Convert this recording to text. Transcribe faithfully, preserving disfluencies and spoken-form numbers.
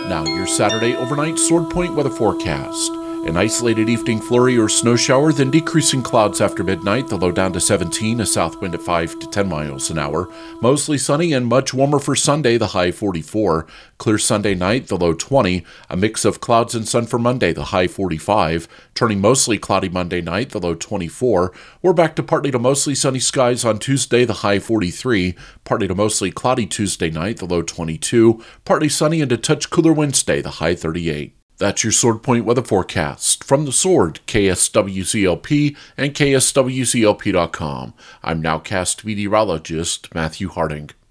Now, your Saturday overnight Sword Point weather forecast. An isolated evening flurry or snow shower, then decreasing clouds after midnight, the low down to seventeen, a south wind at five to ten miles an hour. Mostly sunny and much warmer for Sunday, the high forty-four. Clear Sunday night, the low twenty. A mix of clouds and sun for Monday, the high forty-five. Turning mostly cloudy Monday night, the low twenty-four. We're back to partly to mostly sunny skies on Tuesday, the high forty-three. Partly to mostly cloudy Tuesday night, the low twenty-two. Partly sunny and a touch cooler Wednesday, the high thirty-eight. That's your Sword Point weather forecast. From the Sword, K S W C L P and K S W C L P dot com. I'm nowcast meteorologist Matthew Harding.